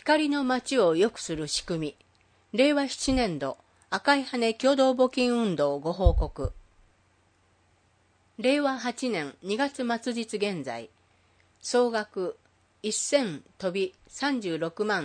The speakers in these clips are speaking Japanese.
光の街を良くする仕組み、令和7年度赤い羽共同募金運動ご報告。令和8年2月末日現在、総額1000飛び36万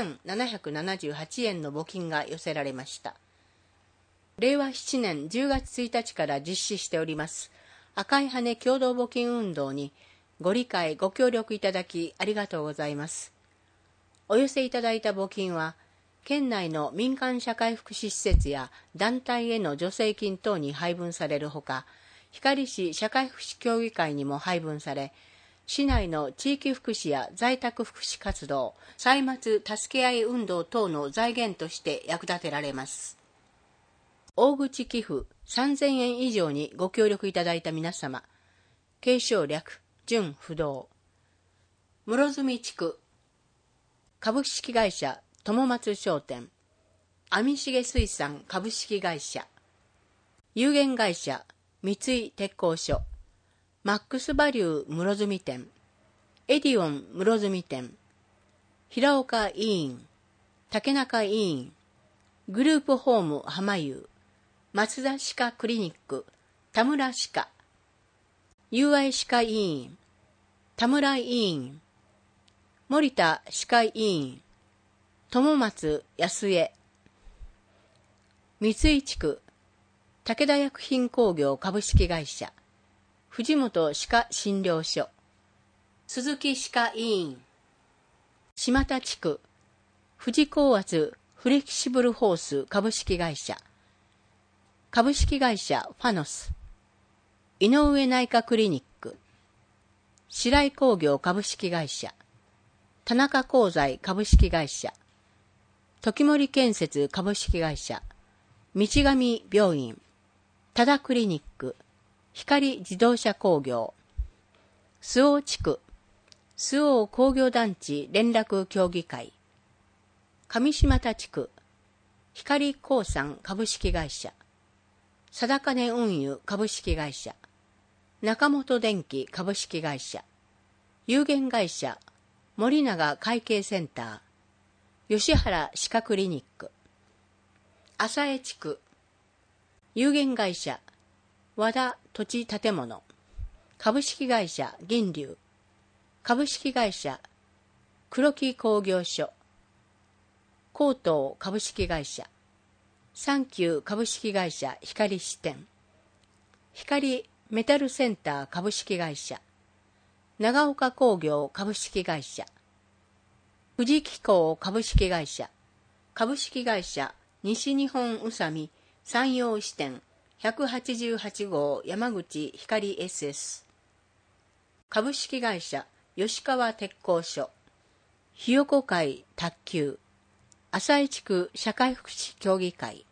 2778円の募金が寄せられました。令和7年10月1日から実施しております赤い羽共同募金運動にご理解ご協力いただきありがとうございます。お寄せいただいた募金は県内の民間社会福祉施設や団体への助成金等に配分されるほか、光市社会福祉協議会にも配分され、市内の地域福祉や在宅福祉活動、歳末助け合い運動等の財源として役立てられます。大口寄付3000円以上にご協力いただいた皆様、継承略、準不動。室積地区株式会社友松商店、網重水産株式会社、有限会社三井鉄工所、マックスバリュー室積店、エディオン室積店、平岡委員、竹中委員、グループホーム浜湯、松田歯科クリニック、田村歯科、友愛歯科委員、田村委員、森田歯科委員、友松安江、三井地区武田薬品工業株式会社、藤本歯科診療所、鈴木歯科委員、島田地区富士高圧フレキシブルホース株式会社、株式会社ファノス、井上内科クリニック、白井工業株式会社、田中鋼材株式会社、時森建設株式会社、道上病院、多田クリニック、光自動車工業、周防地区周防工業団地連絡協議会、上島田地区光興産株式会社、定金運輸株式会社、中本電機株式会社、有限会社森永会計センター、吉原歯科クリニック、浅江地区有限会社和田土地建物株式会社銀龍、株式会社黒木工業所、高東株式会社、サンキュー株式会社光支店、光メタルセンター株式会社、長岡工業株式会社、富士機構株式会社、株式会社西日本宇佐美山陽支店188号山口光 SS、株式会社吉川鉄工所、ひよこ会卓球、浅井地区社会福祉協議会、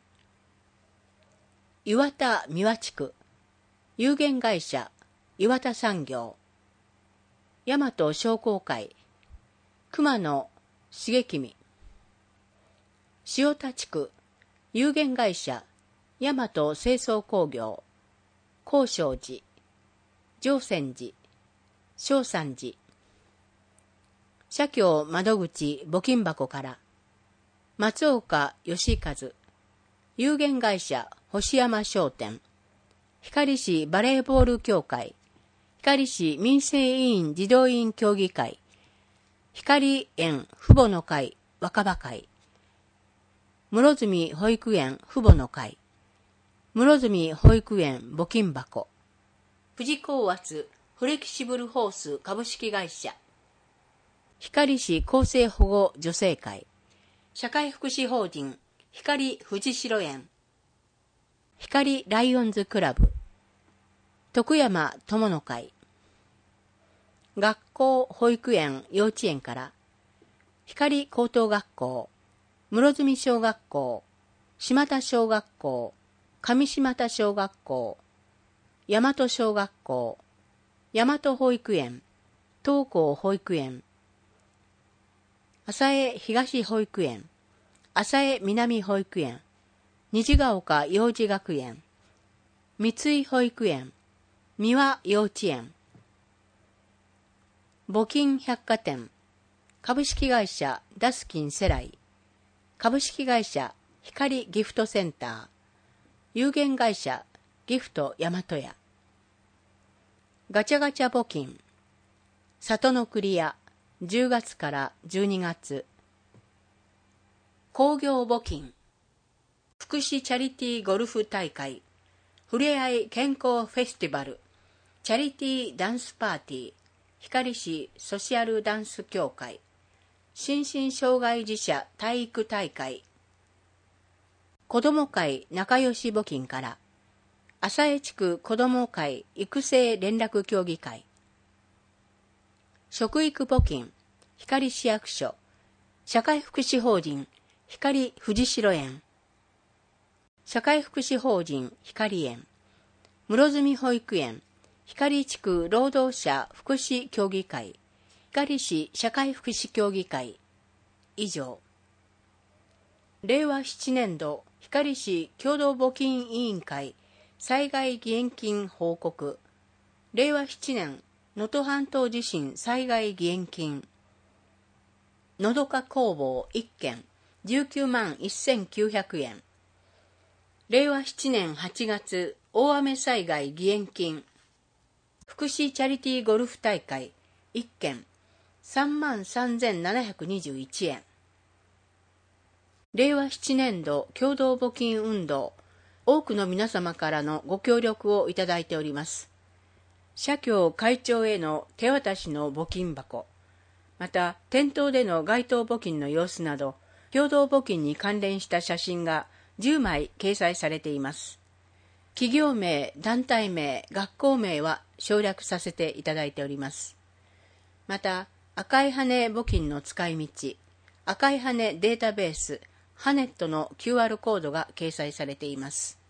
岩田三輪地区有限会社岩田産業、大和商工会熊野茂君、塩田地区有限会社大和清掃工業、高尚寺、上泉寺、正山寺、社協窓口募金箱から松岡義和、有限会社星山商店、光市バレーボール協会、光市民生委員児童委員協議会、光園父母の会若葉会、室積保育園父母の会、室積保育園募金箱、富士高圧フレキシブルホース株式会社、光市厚生保護助成会、社会福祉法人光藤代園、光ライオンズクラブ、徳山友の会、学校保育園幼稚園から光高等学校、室積小学校、島田小学校、上島田小学校、大和小学校、大和保育園、東光保育園、浅江東保育園、浅江南保育園、虹ヶ丘幼児学園、三井保育園、三輪幼稚園、募金百貨店、 株式会社ダスキンセライ、株式会社光ギフトセンター、有限会社ギフト大和屋。ガチャガチャ募金、里の栗屋10月から12月。工業募金、福祉チャリティーゴルフ大会、ふれあい健康フェスティバル、チャリティーダンスパーティー、光市ソシャルダンス協会、心身障害児者体育大会、子ども会仲良し募金から、浅江地区子ども会育成連絡協議会、食育募金、光市役所、社会福祉法人光藤代園、社会福祉法人光園、室積保育園、光地区労働者福祉協議会、光市社会福祉協議会。以上。令和7年度光市共同募金委員会災害義援金報告。令和7年能登半島地震災害義援金。のどか工房1件19万1900円。令和7年8月大雨災害義援金。福祉チャリティーゴルフ大会1件3万3721円。令和7年度共同募金運動、多くの皆様からのご協力をいただいております。社協会長への手渡しの募金箱、また店頭での街頭募金の様子など、共同募金に関連した写真が10枚掲載されています。企業名、団体名、学校名は省略させていただいております。また、赤い羽募金の使い道、赤い羽データベース、ハネットの QR コードが掲載されています。